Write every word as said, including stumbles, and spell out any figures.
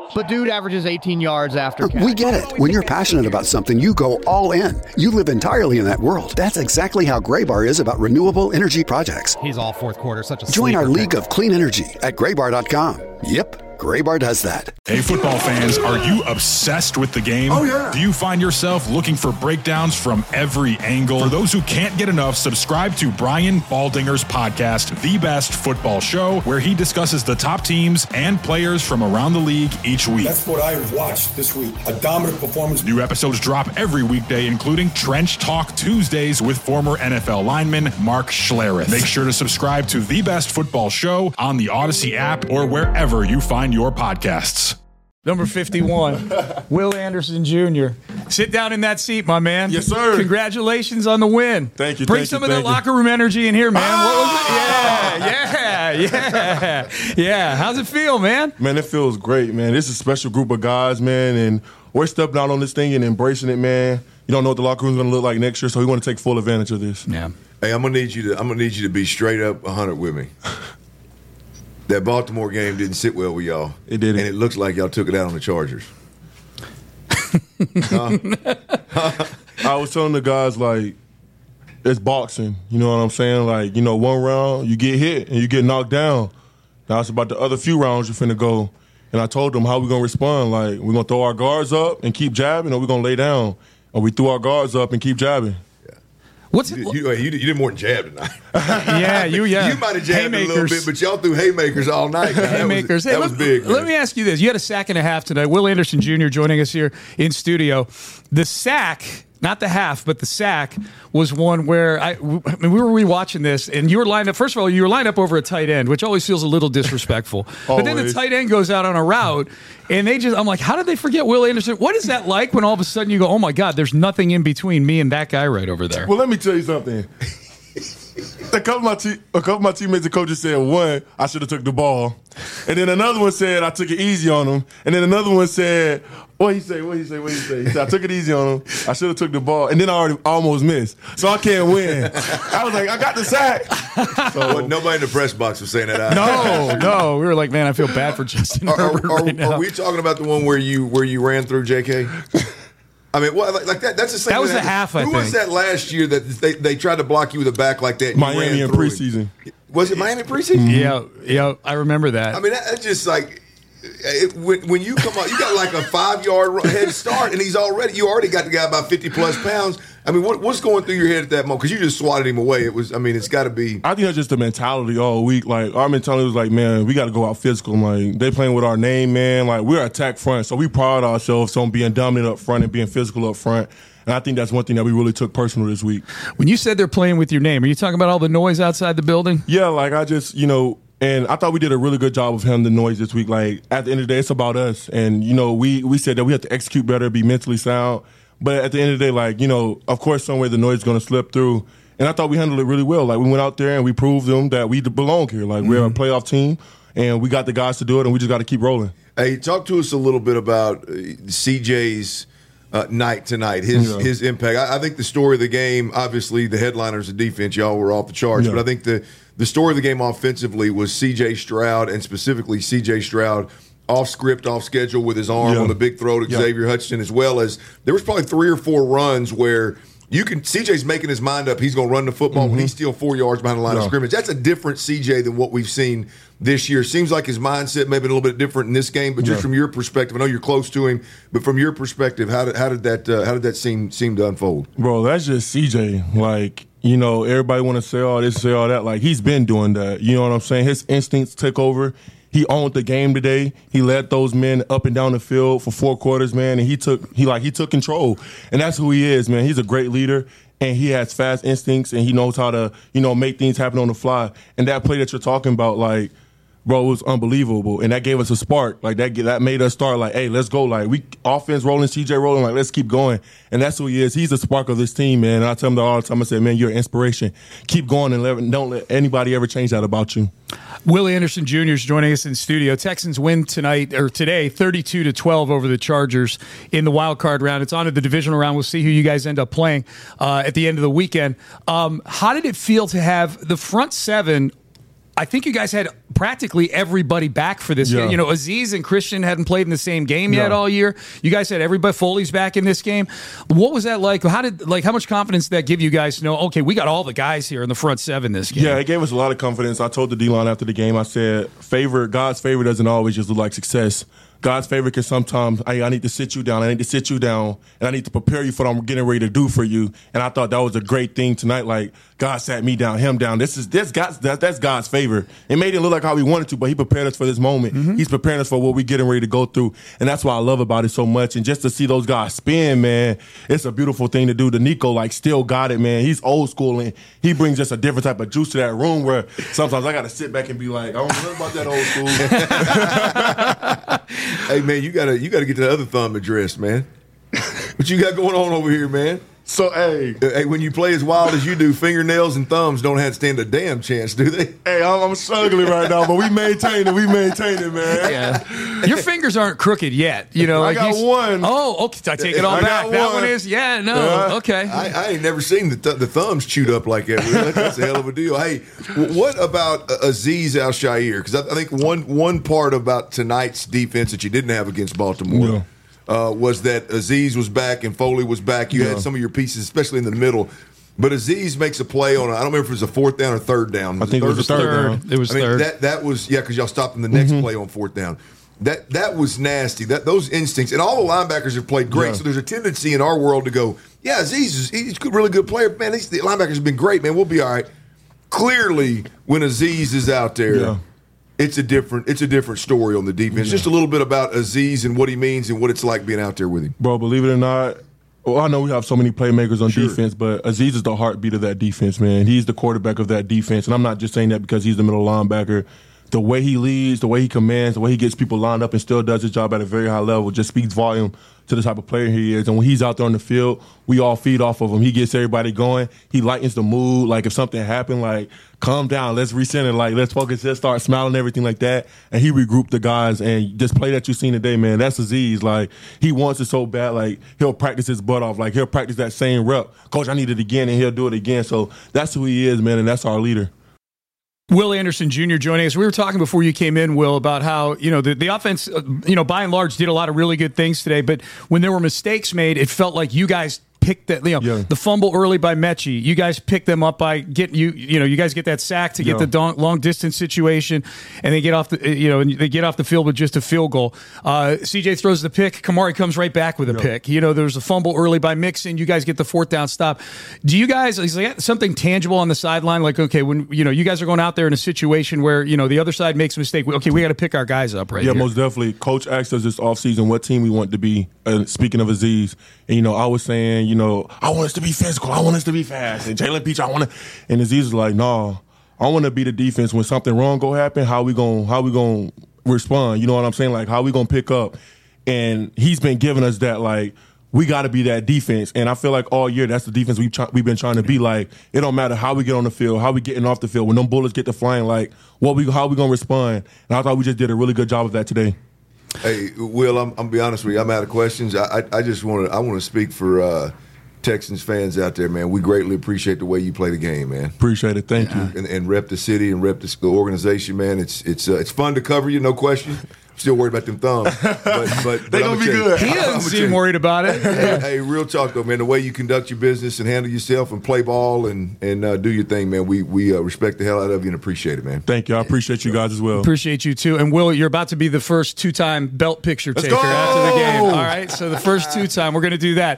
But dude averages eighteen yards after catch. We get it. When you're passionate about something, you go all in. You live entirely in that world. That's exactly how Graybar is about renewable energy projects. He's all fourth quarter, such a Join our sleeper league pick. of clean energy at graybar dot com. Yep. Graybar does that. Hey, football fans, are you obsessed with the game? Oh, yeah. Do you find yourself looking for breakdowns from every angle? For those who can't get enough, subscribe to Brian Baldinger's podcast, The Best Football Show, where he discusses the top teams and players from around the league each week. That's what I watched this week. A dominant performance. New episodes drop every weekday, including Trench Talk Tuesdays with former N F L lineman Mark Schlereth. Make sure to subscribe to The Best Football Show on the Odyssey app or wherever you find your podcasts. Number fifty-one, Will Anderson Junior Sit down in that seat, my man. Yes, sir. Congratulations on the win. Thank you. Bring thank some you, of that thank locker room energy in here, man. Ah! What was it? Yeah, yeah, yeah, yeah. How's it feel, man? Man, it feels great, man. This is a special group of guys, man, and we're stepping out on this thing and embracing it, man. You don't know what the locker room's going to look like next year, so we want to take full advantage of this. Yeah. Hey, I'm gonna need you to. I'm gonna need you to be straight up one hundred with me. That Baltimore game didn't sit well with y'all. It didn't. And it looks like y'all took it out on the Chargers. huh? I was telling the guys, like, it's boxing. You know what I'm saying? Like, you know, one round, you get hit and you get knocked down. Now it's about the other few rounds you're finna go. And I told them how we going to respond. Like, we're going to throw our guards up and keep jabbing, or we're going to lay down. Or we threw our guards up and keep jabbing. What's You, it? you, you, you did more than jab tonight. Yeah, you, yeah. You might have jabbed a little Haymakers. bit, but y'all threw haymakers all night. Man. That Haymakers. Was, Hey, that let, was big. Let man. me ask you this. You had a sack and a half tonight. Will Anderson Junior joining us here in studio. The sack, not the half, but the sack was one where I, I mean, we were rewatching this, and you were lined up. First of all, you were lined up over a tight end, which always feels a little disrespectful. But then the Always. tight end goes out on a route, and they just, I'm like, how did they forget Will Anderson? What is that like when all of a sudden you go, oh my God, there's nothing in between me and that guy right over there? Well, let me tell you something. A couple of my te- a couple of my teammates and coaches said, one, I should have took the ball, and then another one said I took it easy on him, and then another one said, what he say, what he say, what he say? He said I took it easy on him. I should have took the ball, and then I already almost missed, so I can't win. I was like, I got the sack. So Well, nobody in the press box was saying that. Either. No, no. We were like, man, I feel bad for Justin Are, are, Herbert are, right now. are we talking about the one where you where you ran through J K? I mean, what, like, like that? That's the same. That was thing the half, I Who was think. that last year that they, they tried to block you with a back like that? And you Miami ran in through preseason. it? Was it Miami preseason? Yeah, yeah, I remember that. I mean, that, that's just like it, when, when you come out, you got like a five yard head start, and he's already you already got the guy about fifty plus pounds. I mean, what, what's going through your head at that moment? Because you just swatted him away. It was, I mean, it's got to be. I think that's just the mentality all week. Like, our mentality was like, man, we got to go out physical. Like, they playing with our name, man. Like, we're attack front, so we pride ourselves on being dominant up front and being physical up front. And I think that's one thing that we really took personal this week. When you said they're playing with your name, are you talking about all the noise outside the building? Yeah, like, I just, you know, and I thought we did a really good job of handling the noise this week. Like, at the end of the day, it's about us. And, you know, we, we said that we have to execute better, be mentally sound. But at the end of the day, like, you know, of course, somewhere the noise is going to slip through. And I thought we handled it really well. Like, we went out there and we proved them that we belong here. Like, mm-hmm. we're a playoff team, and we got the guys to do it, and we just got to keep rolling. Hey, talk to us a little bit about uh, C J's uh, night tonight, his Yeah. his impact. I, I think the story of the game, obviously, the headliners, the defense, y'all were off the charts. Yeah. But I think the, the story of the game offensively was C J Stroud, and specifically C J Stroud off script, off schedule with his arm Yeah. on the big throw to Yeah. Xavier Hutchinson, as well as there was probably three or four runs where you can C J's making his mind up. He's going to run the football Mm-hmm. when he's still four yards behind the line Yeah. of scrimmage. That's a different C J than what we've seen this year. Seems like his mindset maybe a little bit different in this game, but just Yeah. from your perspective, I know you're close to him, but from your perspective, how did how did that uh, how did that seem seem to unfold? Bro, that's just C J. Like, you know, everybody want to say all this, say all that. Like, he's been doing that. You know what I'm saying? His instincts took over. He owned the game today. He led those men up and down the field for four quarters, man, and he took he like he took control. And that's who he is, man. He's a great leader, and he has fast instincts, and he knows how to, you know, make things happen on the fly. And that play that you're talking about, like, bro, it was unbelievable, and that gave us a spark. Like, that that made us start like, hey, let's go. Like, we offense rolling, C J rolling, like, let's keep going. And that's who he is. He's the spark of this team, man. And I tell him that all the time. I say, man, you're an inspiration. Keep going, and let, don't let anybody ever change that about you. Willie Anderson Junior is joining us in studio. Texans win tonight or today, thirty-two to twelve over the Chargers in the wild card round. It's on to the divisional round. We'll see who you guys end up playing uh, at the end of the weekend. Um, how did it feel to have the front seven? I think you guys had practically everybody back for this Yeah. game. You know, Aziz and Christian hadn't played in the same game yet Yeah. all year. You guys had everybody. Foley's back in this game. What was that like? How did like how much confidence did that give you guys to know? Okay, we got all the guys here in the front seven this game. Yeah, it gave us a lot of confidence. I told the D-line after the game, I said, favor, God's favor doesn't always just look like success. God's favor can sometimes, I, I need to sit you down, I need to sit you down, and I need to prepare you for what I'm getting ready to do for you. And I thought that was a great thing tonight. Like, God sat me down, him down. This is this God's that, that's God's favor. It made it look like how we wanted to, but he prepared us for this moment. Mm-hmm. He's preparing us for what we're getting ready to go through. And that's what I love about it so much. And just to see those guys spin, man, it's a beautiful thing to do. The Nico, like, still got it, man. He's old school, and he brings just a different type of juice to that room where sometimes I got to sit back and be like, I don't know about that old school. Hey, man, you gotta you gotta get to the other thumb addressed, man. What you got going on over here, man? So, hey. Hey, when you play as wild as you do, fingernails and thumbs don't have to stand a damn chance, do they? Hey, I'm, I'm struggling right now, but we maintain it. We maintain it, man. Yeah. Your fingers aren't crooked yet. You know, I like got you- one. Oh, okay. I take it all I back. got That one. one is, yeah, no. Yeah. Okay. I, I ain't never seen the, th- the thumbs chewed up like that. Really. That's a hell of a deal. Hey, w- what about uh, Aziz Al-Shaair? Because I, I think one one part about tonight's defense that you didn't have against Baltimore Yeah. uh, was that Aziz was back and Foley was back. You Yeah. had some of your pieces, especially in the middle. But Aziz makes a play on, a, I don't remember if it was a fourth down or third down. I think it was or a third down. It was I mean, third. That, that was, yeah, because y'all stopped in the next play on fourth down. That that was nasty. That Those instincts. And all the linebackers have played great. Yeah. So there's a tendency in our world to go, yeah, Aziz is he's a really good player. Man, these, the linebackers have been great, man. We'll be all right. Clearly, when Aziz is out there, Yeah. it's a different it's a different story on the defense. Just a little bit about Aziz and what he means and what it's like being out there with him. Bro, believe it or not, well, I know we have so many playmakers on Sure. defense, but Aziz is the heartbeat of that defense, man. He's the quarterback of that defense. And I'm not just saying that because he's the middle linebacker. The way he leads, the way he commands, the way he gets people lined up and still does his job at a very high level just speaks volume to the type of player he is. And when he's out there on the field, we all feed off of him. He gets everybody going. He lightens the mood. Like, if something happened, like, calm down, let's recenter, like, let's focus, let's start smiling, everything like that. And he regrouped the guys. And just play that you've seen today, man, that's Aziz. Like, he wants it so bad, like, he'll practice his butt off. Like, he'll practice that same rep. Coach, I need it again, and he'll do it again. So that's who he is, man, and that's our leader. Will Anderson Junior joining us. We were talking before you came in, Will, about how, you know, the, the offense, uh, you know, by and large did a lot of really good things today, but when there were mistakes made, it felt like you guys picked that, you know, Yeah. the fumble early by Mechie. You guys picked them up by getting you, you know, you guys get that sack to get Yeah. the don- long distance situation, and they get off the, you know, and they get off the field with just a field goal. Uh, C J throws the pick. Kamari comes right back with a Yeah. pick. You know, there's a fumble early by Mixon. You guys get the fourth down stop. Do you guys, is there something tangible on the sideline? Like, okay, when, you know, you guys are going out there in a situation where, you know, the other side makes a mistake. Okay, we got to pick our guys up right Yeah, here. most definitely. Coach asked us this offseason what team we want to be. Uh, speaking of Aziz, and, you know, I was saying, you know, I want us to be physical. I want us to be fast. And Jalen Peach, I want to. And Aziz was like, no, I want to be the defense. When something wrong go happen, how we going how we gonna respond? You know what I'm saying? Like, how we going to pick up? And he's been giving us that, like, we got to be that defense. And I feel like all year that's the defense we've, try- we've been trying to be. Like, it don't matter how we get on the field, how we getting off the field. When them bullets get to flying, like, what we how we going to respond? And I thought we just did a really good job of that today. Hey, Will, I'm, I'm gonna be honest with you. I'm out of questions. I, I, I just want to I want to speak for uh, Texans fans out there, man. We greatly appreciate the way you play the game, man. Appreciate it. Thank you. And, and rep the city and rep the, the organization, man. It's it's uh, it's fun to cover you, no question. Still worried about them thumbs, but but They but gonna I'ma be tell you- good. He I'ma doesn't tell seem you. worried about it. Hey, hey, real talk though, man. The way you conduct your business and handle yourself and play ball and and uh, do your thing, man. We we uh, respect the hell out of you and appreciate it, man. Thank you. I appreciate you guys as well. Appreciate you too. And Will, you're about to be the first two-time belt picture taker go! after the game. All right, so the first two-time, we're going to do that.